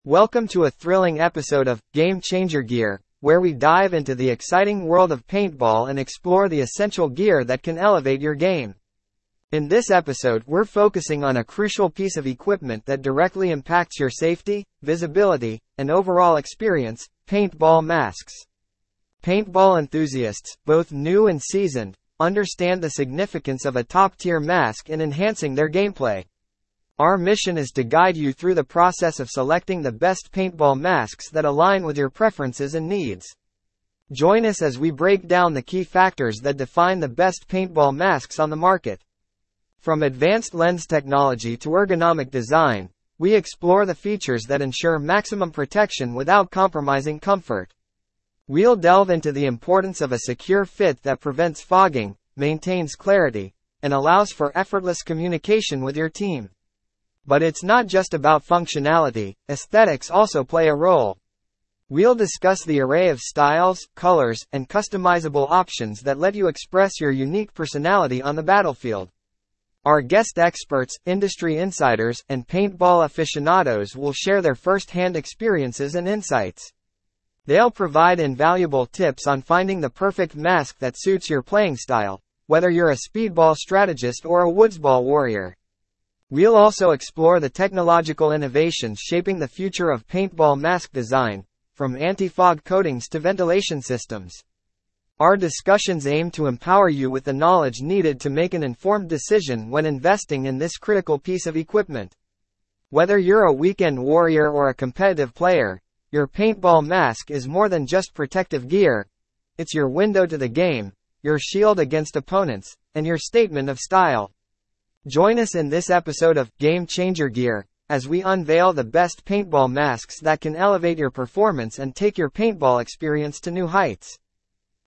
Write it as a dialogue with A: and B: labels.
A: Welcome to a thrilling episode of Game Changer Gear, where we dive into the exciting world of paintball and explore the essential gear that can elevate your game. In this episode, we're focusing on a crucial piece of equipment that directly impacts your safety, visibility, and overall experience: paintball masks. Paintball enthusiasts, both new and seasoned, understand the significance of a top-tier mask in enhancing their gameplay. Our mission is to guide you through the process of selecting the best paintball masks that align with your preferences and needs. Join us as we break down the key factors that define the best paintball masks on the market. From advanced lens technology to ergonomic design, we explore the features that ensure maximum protection without compromising comfort. We'll delve into the importance of a secure fit that prevents fogging, maintains clarity, and allows for effortless communication with your team. But it's not just about functionality, aesthetics also play a role. We'll discuss the array of styles, colors, and customizable options that let you express your unique personality on the battlefield. Our guest experts, industry insiders, and paintball aficionados will share their first-hand experiences and insights. They'll provide invaluable tips on finding the perfect mask that suits your playing style, whether you're a speedball strategist or a woodsball warrior. We'll also explore the technological innovations shaping the future of paintball mask design, from anti-fog coatings to ventilation systems. Our discussions aim to empower you with the knowledge needed to make an informed decision when investing in this critical piece of equipment. Whether you're a weekend warrior or a competitive player, your paintball mask is more than just protective gear. It's your window to the game, your shield against opponents, and your statement of style. Join us in this episode of Game Changer Gear, as we unveil the best paintball masks that can elevate your performance and take your paintball experience to new heights.